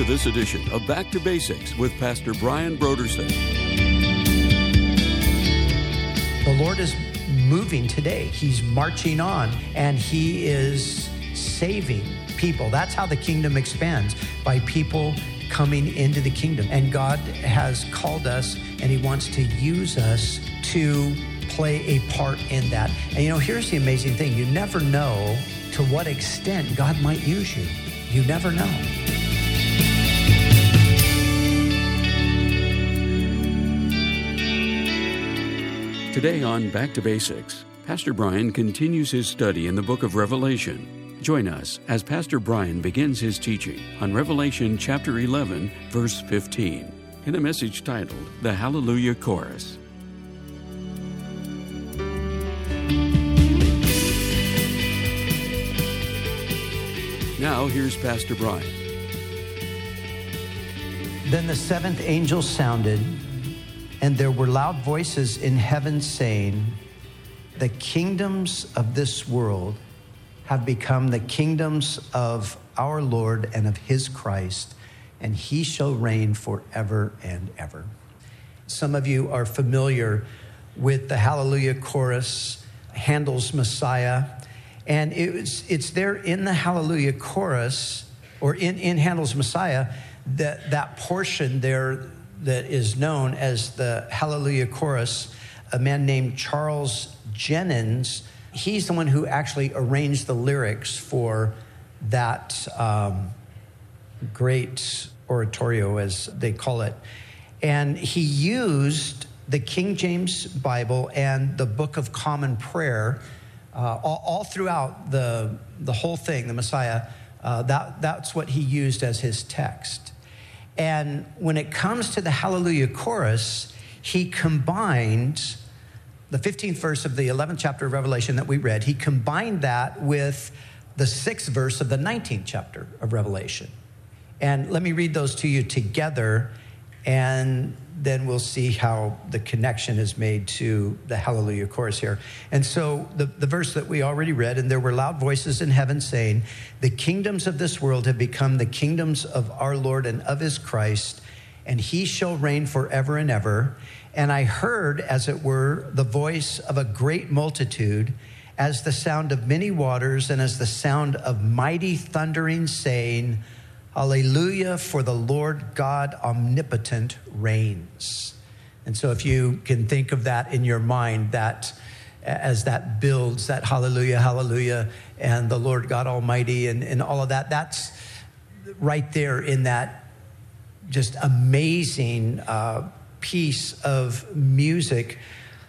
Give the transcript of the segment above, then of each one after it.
this edition of Back to Basics with Pastor Brian Brodersen. The Lord is moving today. He's marching on, and He is saving people. That's how the kingdom expands, by people coming into the kingdom. And God has called us, and He wants to use us to play a part in that. And here's the amazing thing. You never know to what extent God might use you. You never know. Today on Back to Basics, Pastor Brian continues his study in the book of Revelation. Join us as Pastor Brian begins his teaching on Revelation chapter 11, verse 15, in a message titled, The Hallelujah Chorus. Now, here's Pastor Brian. Then the seventh angel sounded, and there were loud voices in heaven saying, the kingdoms of this world have become the kingdoms of our Lord and of His Christ, and He shall reign forever and ever. Some of you are familiar with the Hallelujah Chorus, Handel's Messiah. And it's there in the Hallelujah Chorus, or in Handel's Messiah, that portion there that is known as the Hallelujah Chorus. A man named Charles Jennens, he's the one who actually arranged the lyrics for that great oratorio, as they call it. And he used the King James Bible and the Book of Common Prayer all throughout the whole thing, the Messiah. That's what he used as his text. And when it comes to the Hallelujah Chorus, he combined the 15th verse of the 11th chapter of Revelation that we read. He combined that with the 6th verse of the 19th chapter of Revelation. And let me read those to you together, and then we'll see how the connection is made to the Hallelujah Chorus here. And so the verse that we already read, and there were loud voices in heaven saying, the kingdoms of this world have become the kingdoms of our Lord and of His Christ, and He shall reign forever and ever. And I heard, as it were, the voice of a great multitude, as the sound of many waters, and as the sound of mighty thundering, saying, Hallelujah, for the Lord God omnipotent reigns. And so if you can think of that in your mind, that as that builds, that hallelujah, hallelujah, and the Lord God Almighty and all of that, that's right there in that just amazing piece of music.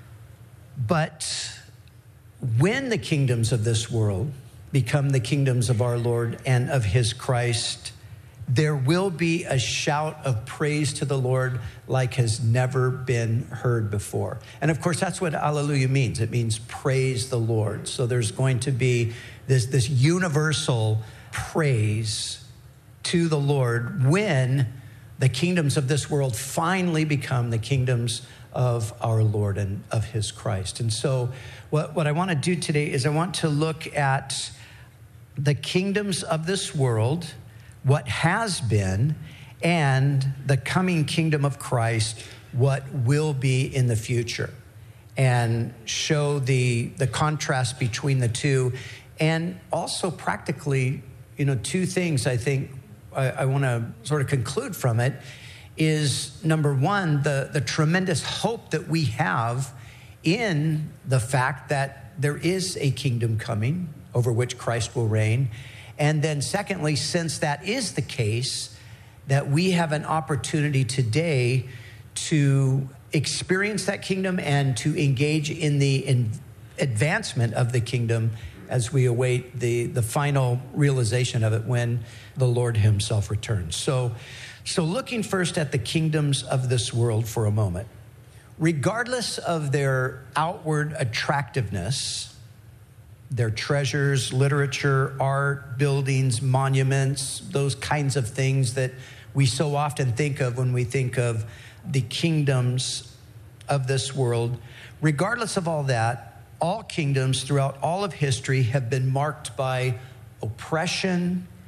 But when the kingdoms of this world become the kingdoms of our Lord and of His Christ, there will be a shout of praise to the Lord like has never been heard before. And of course, that's what hallelujah means. It means praise the Lord. So there's going to be this universal praise to the Lord when the kingdoms of this world finally become the kingdoms of our Lord and of His Christ. And so what I want to do today is I want to look at the kingdoms of this world, what has been, and the coming kingdom of Christ, what will be in the future, and show the contrast between the two. And also practically, two things I think I want to sort of conclude from it is, number one, the tremendous hope that we have in the fact that there is a kingdom coming over which Christ will reign. And then secondly, since that is the case, that we have an opportunity today to experience that kingdom and to engage in the advancement of the kingdom as we await the final realization of it when the Lord Himself returns. So looking first at the kingdoms of this world for a moment. Regardless of their outward attractiveness, their treasures, literature, art, buildings, monuments, those kinds of things that we so often think of when we think of the kingdoms of this world. Regardless of all that, all kingdoms throughout all of history have been marked by oppression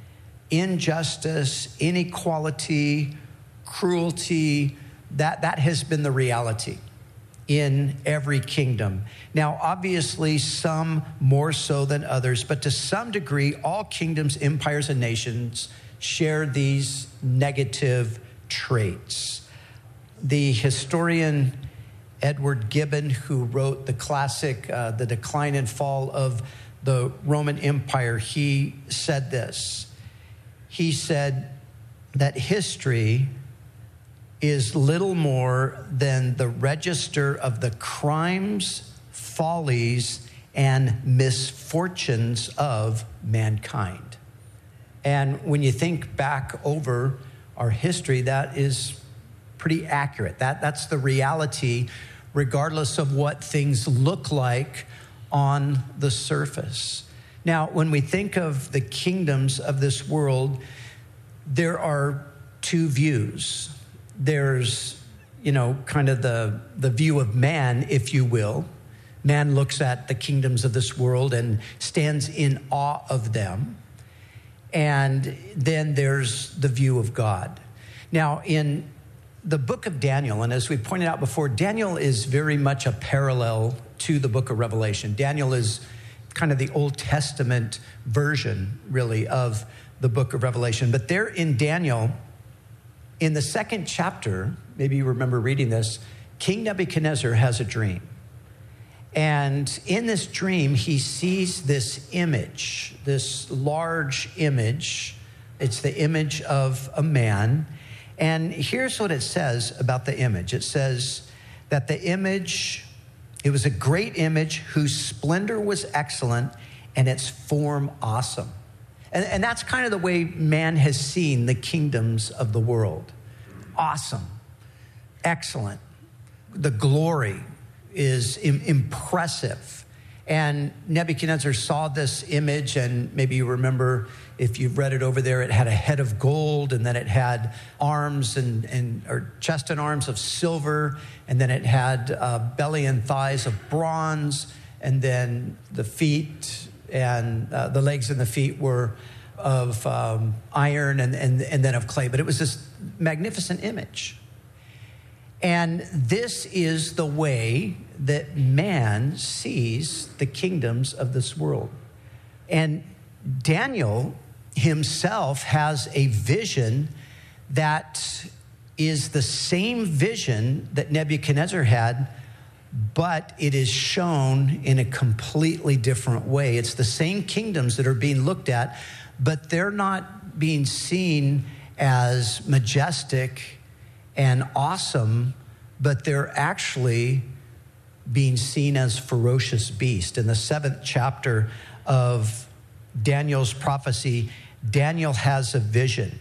injustice, inequality, cruelty. That has been the reality in every kingdom. Now, obviously, some more so than others, but to some degree, all kingdoms, empires, and nations share these negative traits. The historian Edward Gibbon, who wrote the classic, The Decline and Fall of the Roman Empire, he said this. He said that history is little more than the register of the crimes, follies, and misfortunes of mankind. And when you think back over our history, that is pretty accurate. That's the reality, regardless of what things look like on the surface. Now, when we think of the kingdoms of this world, there are two views. There's, kind of the view of man, if you will. Man looks at the kingdoms of this world and stands in awe of them. And then there's the view of God. Now, in the book of Daniel, and as we pointed out before, Daniel is very much a parallel to the book of Revelation. Daniel is kind of the Old Testament version, really, of the book of Revelation. But there in Daniel, in the second chapter, maybe you remember reading this, King Nebuchadnezzar has a dream. And in this dream, he sees this image, this large image. It's the image of a man. And here's what it says about the image. It says that the image, it was a great image whose splendor was excellent and its form awesome. And that's kind of the way man has seen the kingdoms of the world. Awesome, excellent. The glory is impressive. And Nebuchadnezzar saw this image, and maybe you remember, if you've read it over there, it had a head of gold, and then it had arms or chest and arms of silver, and then it had belly and thighs of bronze, and then the feet and the legs and the feet were of iron and then of clay. But it was this magnificent image. And this is the way that man sees the kingdoms of this world. And Daniel himself has a vision that is the same vision that Nebuchadnezzar had, but it is shown in a completely different way. It's the same kingdoms that are being looked at, but they're not being seen as majestic and awesome, but they're actually being seen as ferocious beasts. In the 7th chapter of Daniel's prophecy, Daniel has a vision.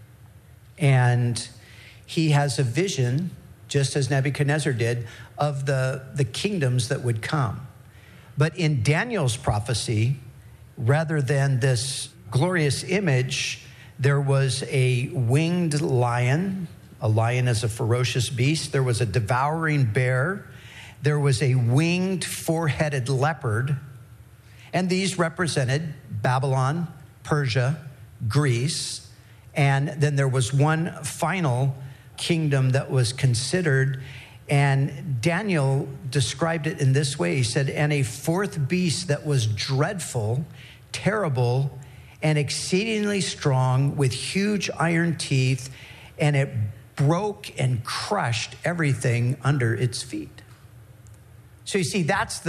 And he has a vision, just as Nebuchadnezzar did, of the kingdoms that would come. But in Daniel's prophecy, rather than this glorious image, there was a winged lion. A lion is a ferocious beast. There was a devouring bear. There was a winged four-headed leopard. And these represented Babylon, Persia, Greece. And then there was one final kingdom that was considered. And Daniel described it in this way. He said, and a fourth beast that was dreadful, terrible, and exceedingly strong, with huge iron teeth, and it broke and crushed everything under its feet. So you see, that's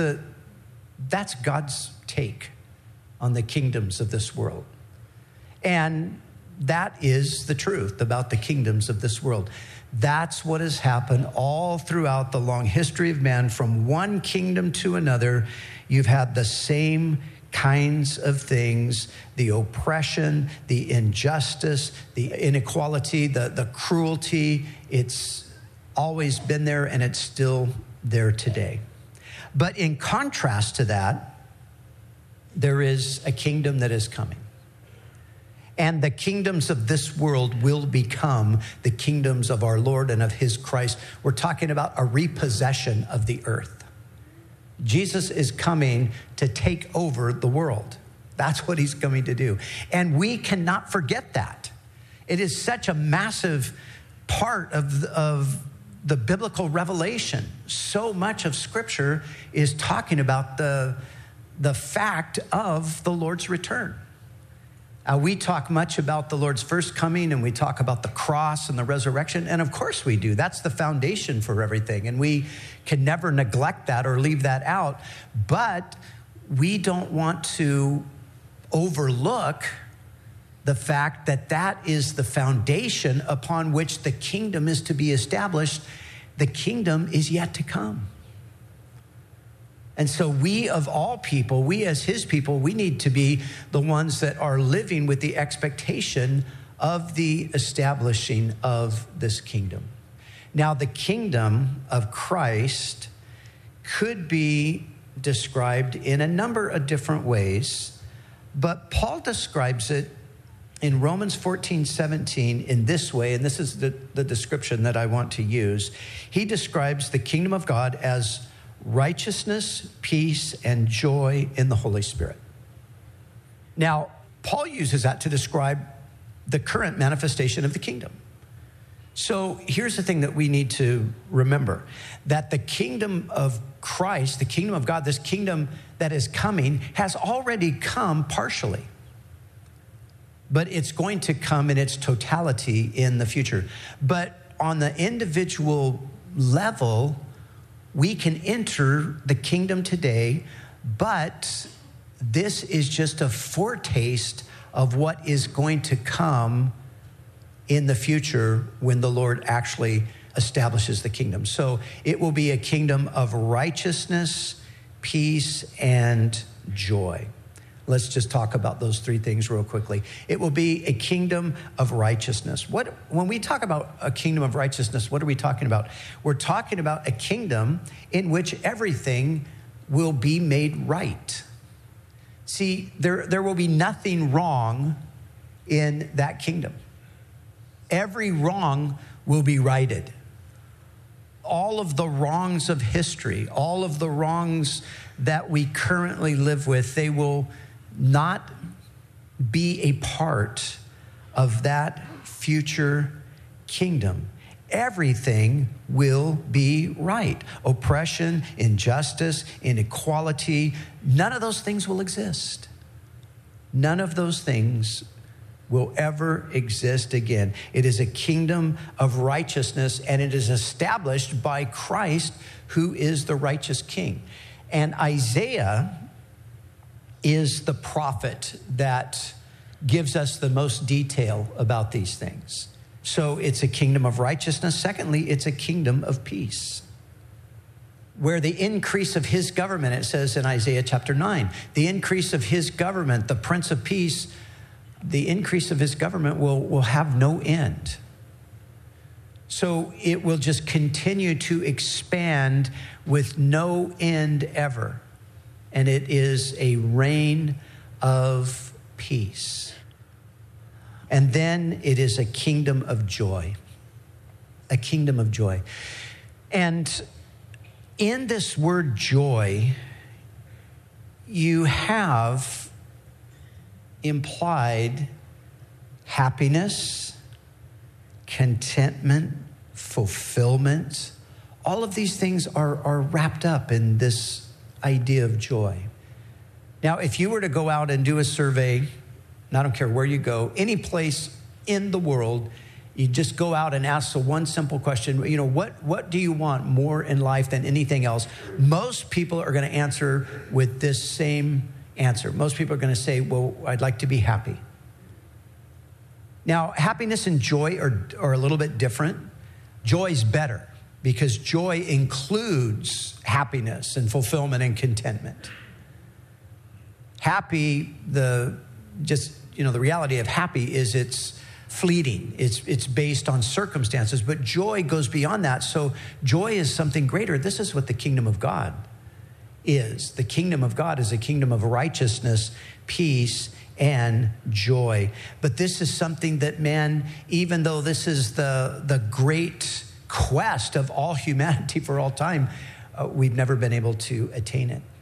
God's take on the kingdoms of this world. And that is the truth about the kingdoms of this world. That's what has happened all throughout the long history of man. From one kingdom to another, you've had the same kinds of things: the oppression, the injustice, the inequality, the cruelty. It's always been there, and it's still there today. But in contrast to that, there is a kingdom that is coming. And the kingdoms of this world will become the kingdoms of our Lord and of his Christ. We're talking about a repossession of the earth. Jesus is coming to take over the world. That's what he's coming to do. And we cannot forget that. It is such a massive part of the biblical revelation. So much of Scripture is talking about the fact of the Lord's return. We talk much about the Lord's first coming, and we talk about the cross and the resurrection, and of course we do. That's the foundation for everything, and we can never neglect that or leave that out. But we don't want to overlook the fact that that is the foundation upon which the kingdom is to be established. The kingdom is yet to come. And so we, of all people, we as his people, we need to be the ones that are living with the expectation of the establishing of this kingdom. Now, the kingdom of Christ could be described in a number of different ways, but Paul describes it in Romans 14:17 in this way, and this is the description that I want to use. He describes the kingdom of God as righteousness, peace, and joy in the Holy Spirit. Now, Paul uses that to describe the current manifestation of the kingdom. So here's the thing that we need to remember, that the kingdom of Christ, the kingdom of God, this kingdom that is coming, has already come partially. But it's going to come in its totality in the future. But on the individual level, we can enter the kingdom today, but this is just a foretaste of what is going to come in the future when the Lord actually establishes the kingdom. So it will be a kingdom of righteousness, peace, and joy. Let's just talk about those three things real quickly. It will be a kingdom of righteousness. When we talk about a kingdom of righteousness, what are we talking about? We're talking about a kingdom in which everything will be made right. See, there will be nothing wrong in that kingdom. Every wrong will be righted. All of the wrongs of history, all of the wrongs that we currently live with, they will not be a part of that future kingdom. Everything will be right. Oppression, injustice, inequality, none of those things will exist. None of those things will ever exist again. It is a kingdom of righteousness, and it is established by Christ, who is the righteous king. And Isaiah is the prophet that gives us the most detail about these things. So it's a kingdom of righteousness. Secondly, it's a kingdom of peace, where the increase of his government, it says in Isaiah chapter 9, the increase of his government, the Prince of Peace, the increase of his government will have no end. So it will just continue to expand with no end ever. And it is a reign of peace. And then it is a kingdom of joy. A kingdom of joy. And in this word joy, you have implied happiness, contentment, fulfillment. All of these things are wrapped up in this idea of joy. Now, if you were to go out and do a survey, and I don't care where you go, any place in the world, you just go out and ask the one simple question, what do you want more in life than anything else? Most people are going to answer with this same answer. Most people are going to say, well, I'd like to be happy. Now, happiness and joy are a little bit different. Joy is better because joy includes happiness and fulfillment and contentment. Happy, the reality of happy is it's fleeting. It's based on circumstances, but joy goes beyond that. So joy is something greater. This is what the kingdom of God is. The kingdom of God is a kingdom of righteousness, peace, and joy. But this is something that man, even though this is the great quest of all humanity for all time, we've never been able to attain it.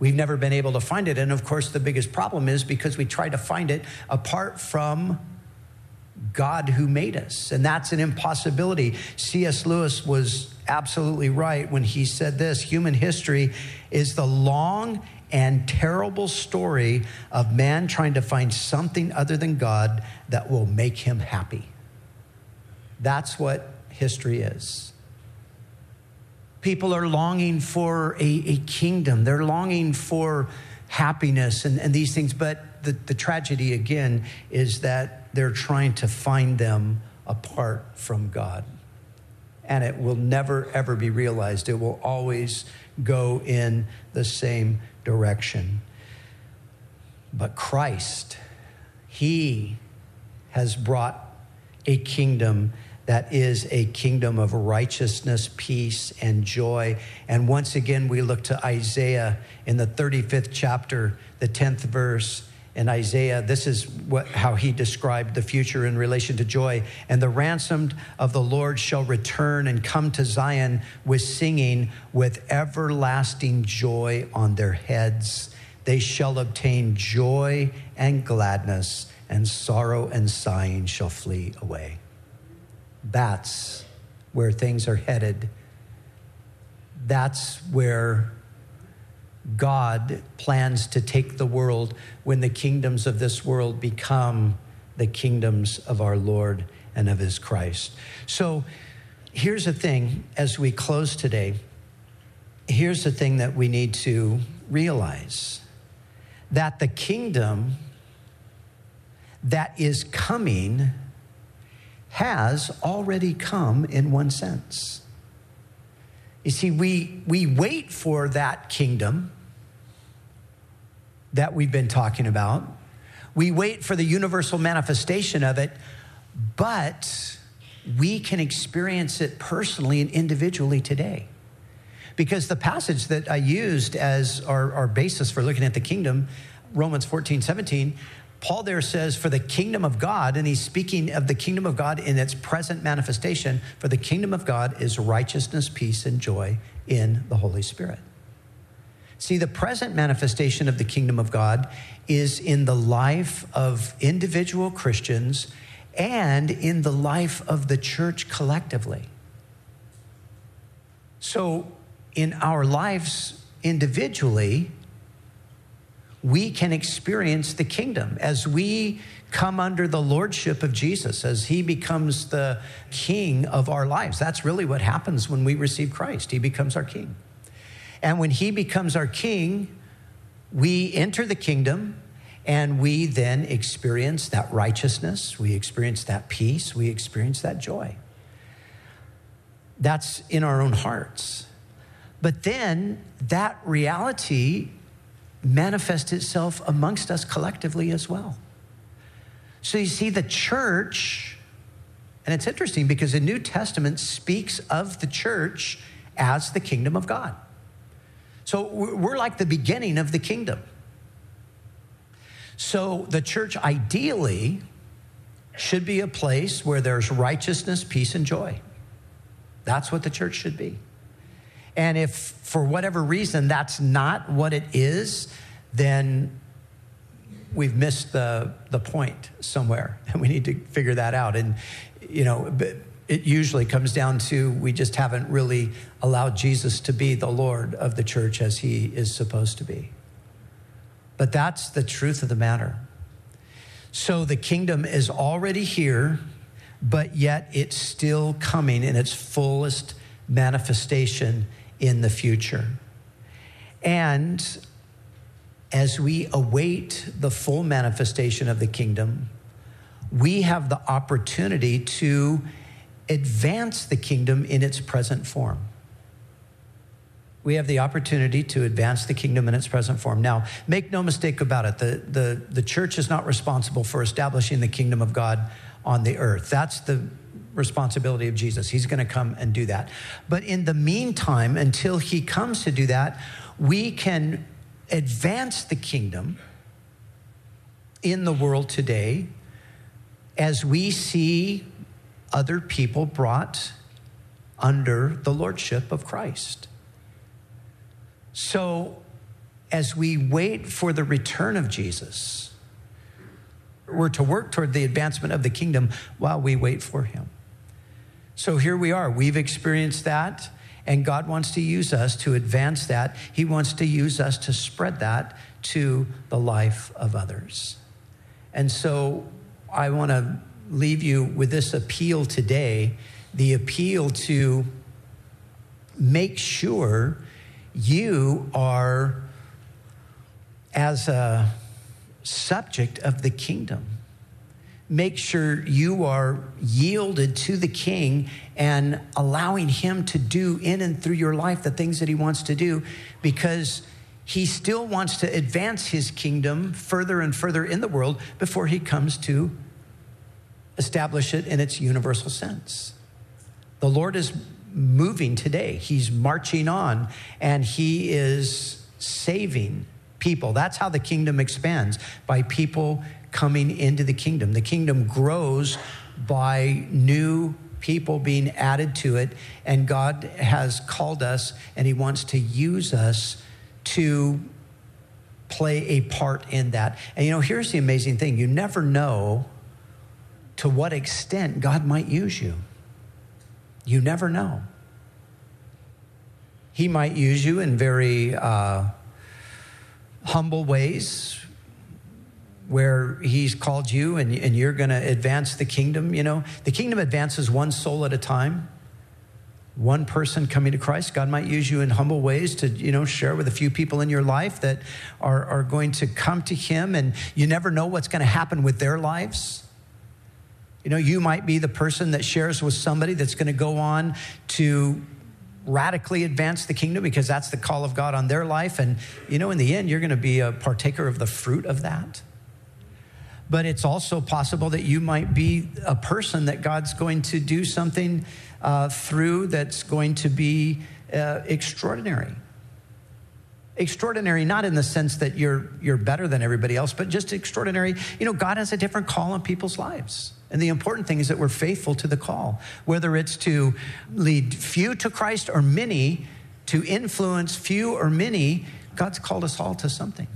we've never been able to find it. And of course, the biggest problem is because we try to find it apart from God who made us. And that's an impossibility. C.S. Lewis was absolutely right when he said this: human history is the long and terrible story of man trying to find something other than God that will make him happy. That's what history is. People are longing for a kingdom. They're longing for happiness and these things. But the tragedy, again, is that they're trying to find them apart from God. And it will never, ever be realized. It will always go in the same direction. But Christ, he has brought a kingdom that is a kingdom of righteousness, peace, and joy. And once again, we look to Isaiah in the 35th chapter, the 10th verse. In Isaiah, this is how he described the future in relation to joy. And the ransomed of the Lord shall return and come to Zion with singing, with everlasting joy on their heads. They shall obtain joy and gladness, and sorrow and sighing shall flee away. That's where things are headed. That's where God plans to take the world when the kingdoms of this world become the kingdoms of our Lord and of his Christ. So here's the thing as we close today. Here's the thing that we need to realize: that the kingdom that is coming has already come in one sense. You see, we wait for that kingdom that we've been talking about. We wait for the universal manifestation of it, but we can experience it personally and individually today. Because the passage that I used as our basis for looking at the kingdom, Romans 14:17, Paul there says, for the kingdom of God, and he's speaking of the kingdom of God in its present manifestation, for the kingdom of God is righteousness, peace, and joy in the Holy Spirit. See, the present manifestation of the kingdom of God is in the life of individual Christians and in the life of the church collectively. So in our lives individually, we can experience the kingdom as we come under the lordship of Jesus, as he becomes the king of our lives. That's really what happens when we receive Christ. He becomes our king. And when he becomes our king, we enter the kingdom and we then experience that righteousness. We experience that peace. We experience that joy. That's in our own hearts. But then that reality manifest itself amongst us collectively as well. So you see, the church, and it's interesting because the New Testament speaks of the church as the kingdom of God. So we're like the beginning of the kingdom. So the church ideally should be a place where there's righteousness, peace, and joy. That's what the church should be. And if for whatever reason that's not what it is, then we've missed the point somewhere, and we need to figure that out. And, it usually comes down to we just haven't really allowed Jesus to be the Lord of the church as he is supposed to be. But that's the truth of the matter. So the kingdom is already here, but yet it's still coming in its fullest manifestation in the future. And as we await the full manifestation of the kingdom, we have the opportunity to advance the kingdom in its present form. We have the opportunity to advance the kingdom in its present form. Now, make no mistake about it. The church is not responsible for establishing the kingdom of God on the earth. That's the responsibility of Jesus. He's going to come and do that. But in the meantime, until he comes to do that, we can advance the kingdom in the world today as we see other people brought under the lordship of Christ. So as we wait for the return of Jesus, we're to work toward the advancement of the kingdom while we wait for him. So here we are. We've experienced that, and God wants to use us to advance that. He wants to use us to spread that to the life of others. And so I want to leave you with this appeal today, the appeal to make sure you are, as a subject of the kingdom, make sure you are yielded to the King and allowing him to do in and through your life the things that he wants to do, because he still wants to advance his kingdom further and further in the world before he comes to establish it in its universal sense. The Lord is moving today. He's marching on, and he is saving people. That's how the kingdom expands, by people coming into the kingdom. The kingdom grows by new people being added to it, and God has called us, and he wants to use us to play a part in that. And here's the amazing thing. You never know to what extent God might use you. You never know. He might use you in very humble ways, where he's called you and you're going to advance the kingdom. The kingdom advances one soul at a time, one person coming to Christ. God might use you in humble ways to, share with a few people in your life that are going to come to him, and you never know what's going to happen with their lives. You might be the person that shares with somebody that's going to go on to radically advance the kingdom, because that's the call of God on their life. And, in the end, you're going to be a partaker of the fruit of that. But it's also possible that you might be a person that God's going to do something through that's going to be extraordinary. Extraordinary, not in the sense that you're better than everybody else, but just extraordinary. God has a different call on people's lives. And the important thing is that we're faithful to the call, whether it's to lead few to Christ or many, to influence few or many. God's called us all to something.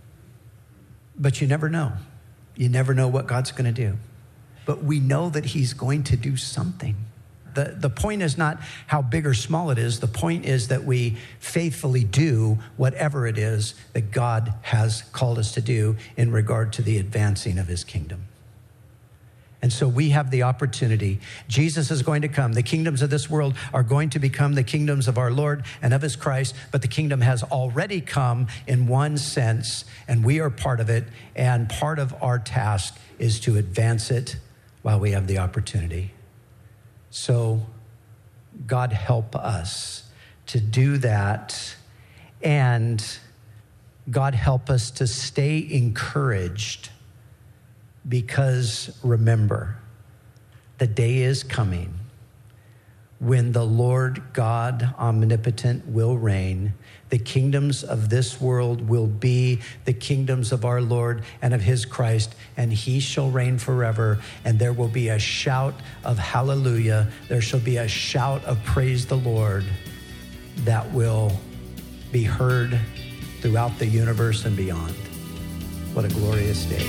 But you never know. You never know what God's going to do. But we know that he's going to do something. The point is not how big or small it is. The point is that we faithfully do whatever it is that God has called us to do in regard to the advancing of his kingdom. And so we have the opportunity. Jesus is going to come. The kingdoms of this world are going to become the kingdoms of our Lord and of his Christ, but the kingdom has already come in one sense, and we are part of it, and part of our task is to advance it while we have the opportunity. So God help us to do that, and God help us to stay encouraged. Because remember, the day is coming when the Lord God omnipotent will reign. The kingdoms of this world will be the kingdoms of our Lord and of his Christ, and he shall reign forever. And there will be a shout of hallelujah. There shall be a shout of praise the Lord that will be heard throughout the universe and beyond. What a glorious day.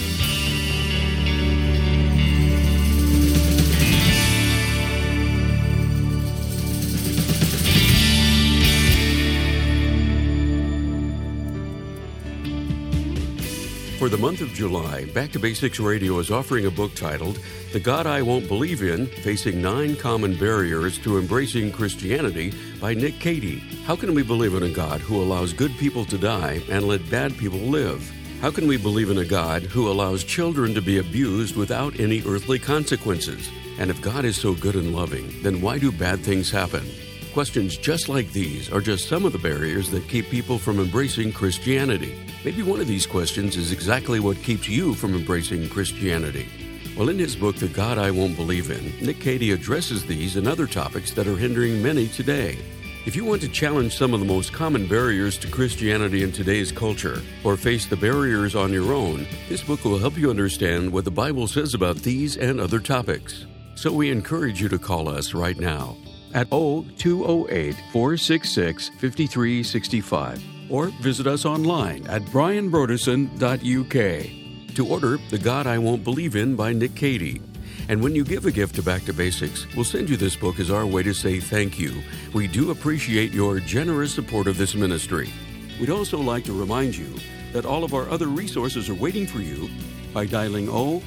For the month of July, Back to Basics Radio is offering a book titled The God I Won't Believe In, Facing 9 Common Barriers to Embracing Christianity by Nick Cady. How can we believe in a God who allows good people to die and let bad people live? How can we believe in a God who allows children to be abused without any earthly consequences? And if God is so good and loving, then why do bad things happen? Questions just like these are just some of the barriers that keep people from embracing Christianity. Maybe one of these questions is exactly what keeps you from embracing Christianity. Well, in his book, The God I Won't Believe In, Nick Cady addresses these and other topics that are hindering many today. If you want to challenge some of the most common barriers to Christianity in today's culture, or face the barriers on your own, this book will help you understand what the Bible says about these and other topics. So we encourage you to call us right now at 0208-466-5365 or visit us online at brianbroderson.uk to order The God I Won't Believe In by Nick Cady. And when you give a gift to Back to Basics, we'll send you this book as our way to say thank you. We do appreciate your generous support of this ministry. We'd also like to remind you that all of our other resources are waiting for you by dialing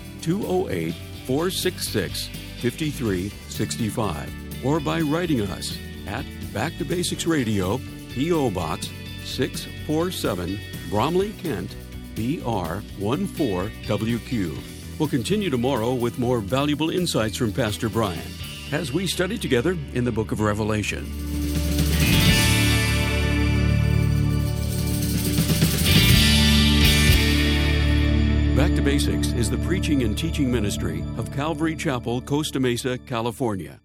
0208-466-5365 or by writing us at Back to Basics Radio, P.O. Box 647, Bromley, Kent, BR 14WQ. We'll continue tomorrow with more valuable insights from Pastor Brian as we study together in the book of Revelation. Back to Basics is the preaching and teaching ministry of Calvary Chapel, Costa Mesa, California.